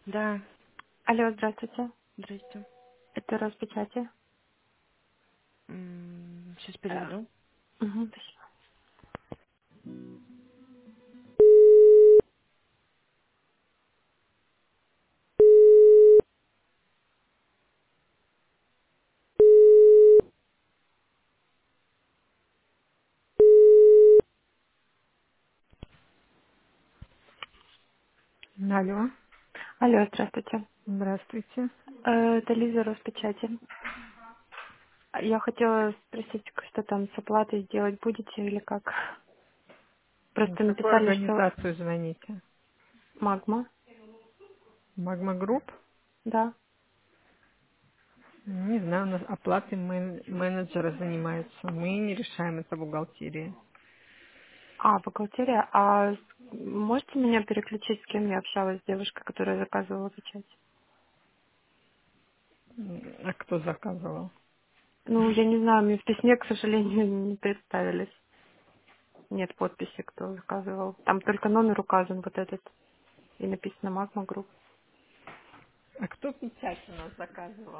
Да, Алло, здравствуйте. здрасте. Это Роспечати. Сейчас переведу. Угу, спасибо. Алло, Алло, здравствуйте. здравствуйте. Это Лиза Роспечати. Я хотела спросить, что там с оплатой сделать будете или как? В Просто какую написали, что организацию звоните? Магма. Магма Групп? Да. Не знаю, у нас оплаты менеджеры занимаются. Мы не решаем это бухгалтерии. А, бухгалтерия. А можете меня переключить, с кем я общалась, с девушкой, которая заказывала печать? А кто заказывал? Ну, я не знаю, мне в письме, к сожалению, не представились. Нет подписи, кто заказывал. Там только номер указан вот этот. И написано Магма Групп. А кто печать у нас заказывал?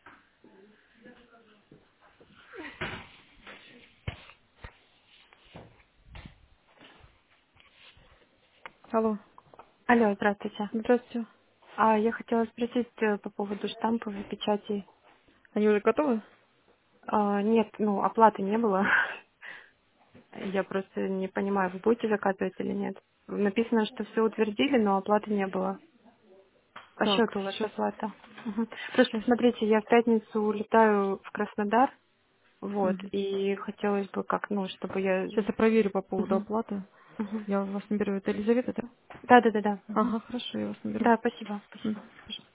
Алло, Алло, здравствуйте. здравствуйте. А я хотела спросить по поводу штампов и печати. Они уже готовы? Нет, ну, оплаты не было. Я просто не понимаю, вы будете заказывать или нет. Написано, что все утвердили, но оплаты не было. По Так, счету у вас сейчас, оплата. Мгм. Просто сейчас. смотрите, я в пятницу улетаю в Краснодар, вот, и хотелось бы как, ну, чтобы я... Сейчас я проверю по поводу Мгм. оплаты. Мгм. Я вас наберу. Это Елизавета, да? Да, да, да, да. Мгм. Ага, хорошо, я вас наберу. Да, спасибо, М. спасибо.